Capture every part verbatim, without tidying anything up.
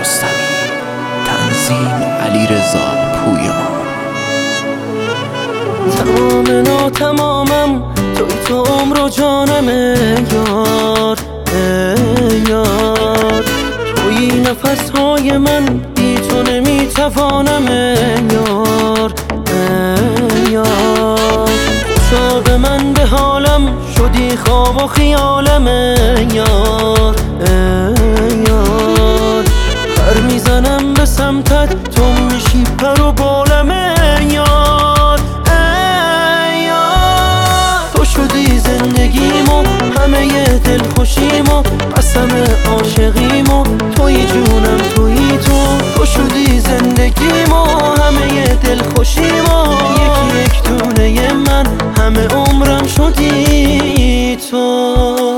رستمی. تنظیم علیرضا پویان. تمام ناتمامم توی تو عمر و جانم یار ای یار. توی نفسهای من بی تو نمیتوانم یار ای یار. خوشا به من به حالم شدی خواب و خیالم یار ای یار. پر میزنم به سمتت تو میشی پر و بالم یار ای یار. تو شدی زندگیمو همه دل خوشیمو قسم عاشقیمو توی جونم توی تو. تو شدی زندگیمو همه دل خوشیمو یکی یک دونه من همه عمرم شدی تو.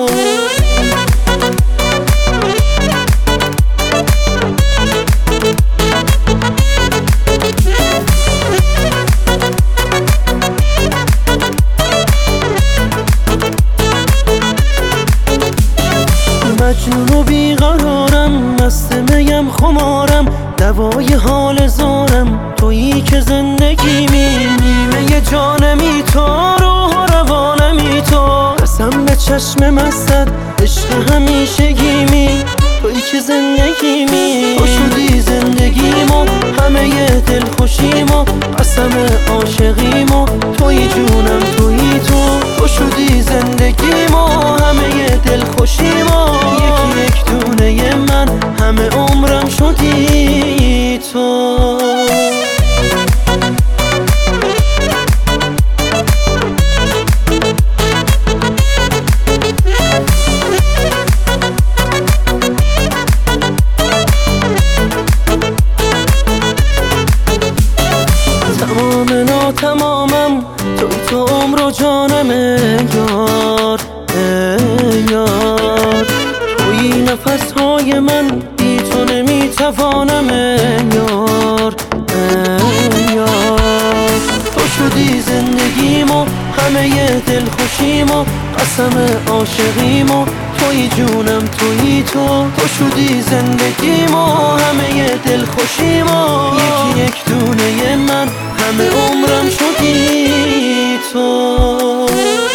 مجنون و بیقرارم مست میم خمارم دوای حال زارم تویی که زندگیمی. نیمه جانمی تو روح و روانمی تو قسم به چشم مستت عشق همیشگیمی. تویی که زندگیمی تو شدی زندگیمو همه دل خوشیمو قسم عاشقیمو تویی جونم تویی تو. تو شدی زندگیمو همه دل خوشیمو یکی یک دونه من همه عمرم شدی تو. تمام ناتمامم توی تو عمر و جانم یار ای یار. توی نفسهای من بی تو نمیتوانم یار ای یار. تو شدی زندگیمو همه دل خوشیمو قسم عاشقیمو توی جونم توی تو. تو شدی زندگیمو همه دل خوشیمو یکی یک دونه من همه عمرم شدی تو.